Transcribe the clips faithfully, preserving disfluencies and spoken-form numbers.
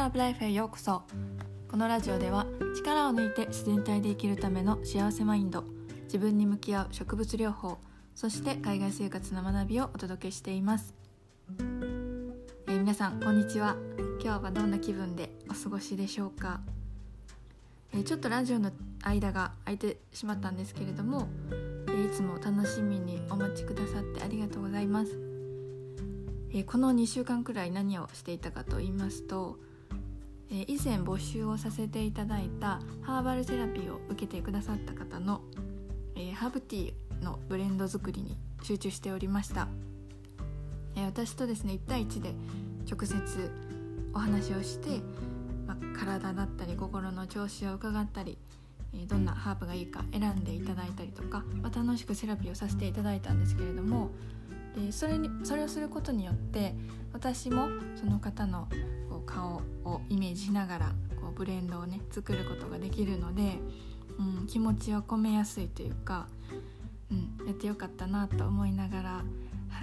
ーブライフへようこそ。このラジオでは力を抜いて自然体で生きるための幸せマインド、自分に向き合う植物療法、そして海外生活の学びをお届けしています。えー、皆さんこんにちは。今日はどんな気分でお過ごしでしょうか。えー、ちょっとラジオの間が空いてしまったんですけれども、えー、いつも楽しみにお待ちくださってありがとうございます。えー、このにしゅうかんくらい何をしていたかと言いますと、えー、以前募集をさせていただいたハーバルセラピーを受けてくださった方の、えー、ハーブティーのブレンド作りに集中しておりました。えー、私とですねいち対いちで直接お話をして、まあ、体だったり心の調子を伺ったり、えー、どんなハーブがいいか選んでいただいたりとか、まあ、楽しくセラピーをさせていただいたんですけれども、で それにそれをすることによって私もその方のこう顔をイメージしながらこうブレンドをね作ることができるので、うん、気持ちを込めやすいというか、うん、やってよかったなと思いながら、はい、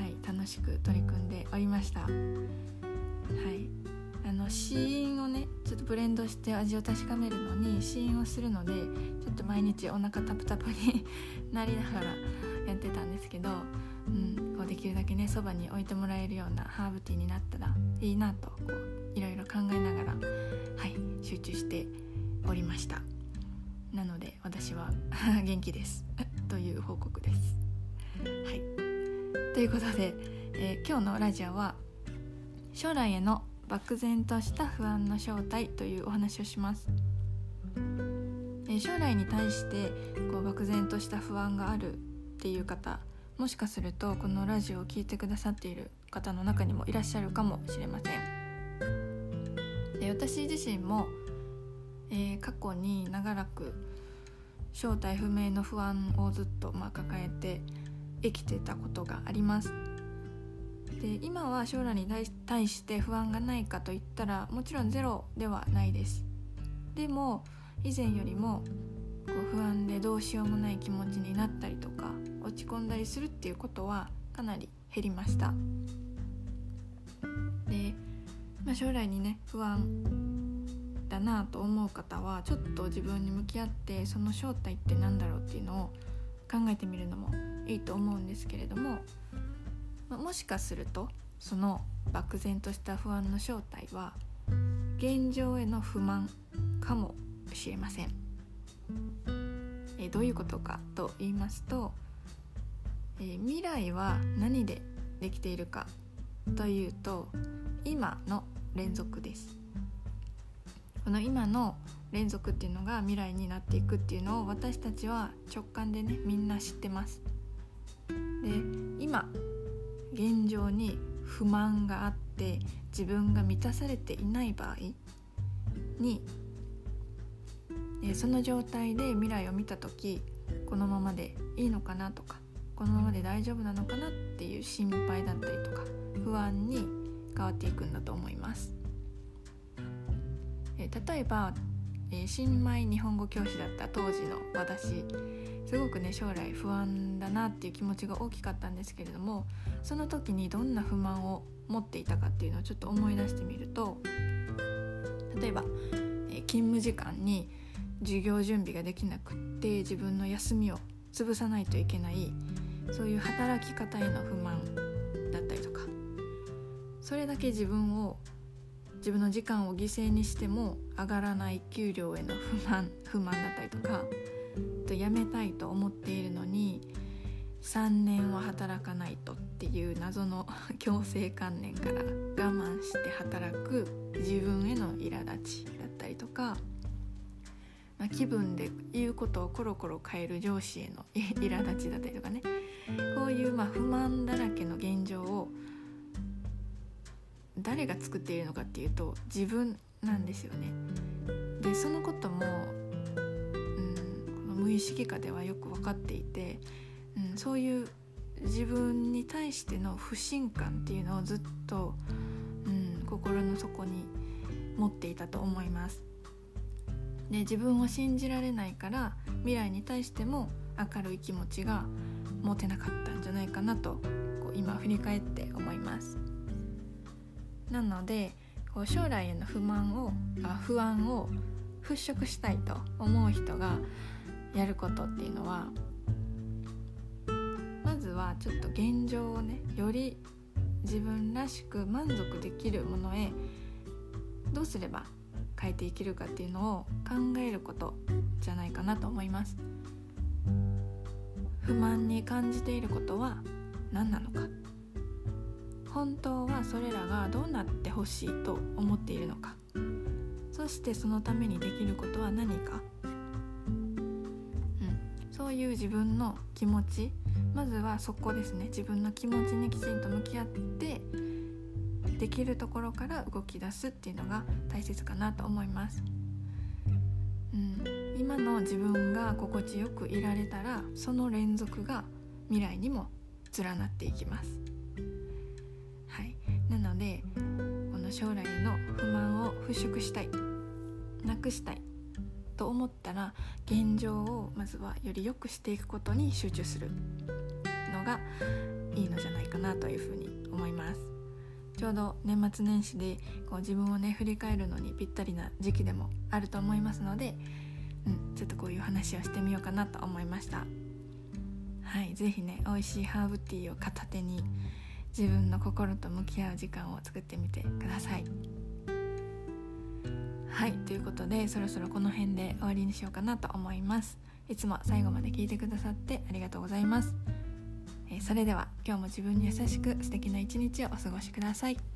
楽しく取り組んでおりました。はい、あの試飲をねちょっとブレンドして味を確かめるのに試飲をするので、ちょっと毎日お腹タプタプになりながらやってたんですけど、うん、こうできるだけねそばに置いてもらえるようなハーブティーになったらいいなとこういろいろ考えながら、はい、集中しておりました。なので私は元気ですという報告です。はい、ということで、えー、今日のラジオは将来への漠然とした不安の正体というお話をします。えー、将来に対してこう漠然とした不安があるっていう方、もしかするとこのラジオを聞いてくださっている方の中にもいらっしゃるかもしれません。で、私自身も、えー、過去に長らく正体不明の不安をずっと、まあ、抱えて生きてたことがあります。で、今は将来に対して不安がないかといったらもちろんゼロではないです。でも以前よりもこう不安でどうしようもない気持ちになったりとか落ち込んだりするっていうことはかなり減りました。で、まあ、将来にね不安だなと思う方はちょっと自分に向き合ってその正体って何だろうっていうのを考えてみるのもいいと思うんですけれども、まあ、もしかするとその漠然とした不安の正体は現状への不満かもしれません。えどういうことかと言いますと、えー、未来は何でできているかというと今の連続です。この今の連続っていうのが未来になっていくっていうのを私たちは直感でねみんな知ってます。で、今現状に不満があって自分が満たされていない場合に、えー、その状態で未来を見たときこのままでいいのかなとかこのままで大丈夫なのかなっていう心配だったりとか不安に変わっていくんだと思います。えー、例えば、えー、新米日本語教師だった当時の私、すごくね将来不安だなっていう気持ちが大きかったんですけれども、その時にどんな不満を持っていたかっていうのをちょっと思い出してみると、例えば、えー、勤務時間に授業準備ができなくって自分の休みを潰さないといけない、そういう働き方への不満だったりとか、それだけ自分を自分の時間を犠牲にしても上がらない給料への不満不満だったりとか、と辞めたいと思っているのにさんねんは働かないとっていう謎の強制観念から我慢して働く自分への苛立ちだったりとか、まあ、気分で言うことをコロコロ変える上司への苛立ちだったりとかね、こういうまあ不満だらけの現状を誰が作っているのかっていうと自分なんですよね。で、そのことも、うん、この無意識下ではよく分かっていて、うん、そういう自分に対しての不信感っていうのをずっと、うん、心の底に持っていたと思います。で、自分を信じられないから未来に対しても明るい気持ちが持てなかったんじゃないかなとこう今振り返って思います。なのでこう将来への不満をあ不安を払拭したいと思う人がやることっていうのは、まずはちょっと現状をね、より自分らしく満足できるものへどうすれば変えていけるかっていうのを考えることじゃないかなと思います。不満に感じていることは何なのか、本当はそれらがどうなってほしいと思っているのか、そしてそのためにできることは何か、うん、そういう自分の気持ち、まずはそこですね。自分の気持ちにきちんと向き合ってできるところから動き出すっていうのが大切かなと思います。うん、今の自分が心地よくいられたら、その連続が未来にも連なっていきます。はい、なのでこの将来の不満を払拭したい、なくしたいと思ったら、現状をまずはより良くしていくことに集中するのがいいのじゃないかなというふうに思います。ちょうど年末年始でこう自分をね振り返るのにぴったりな時期でもあると思いますので、うん、ちょっとこういう話をしてみようかなと思いました。はい、ぜひね美味しいハーブティーを片手に自分の心と向き合う時間を作ってみてください。はい、ということでそろそろこの辺で終わりにしようかなと思います。いつも最後まで聞いてくださってありがとうございます。えー、それでは今日も自分に優しく素敵な一日をお過ごしください。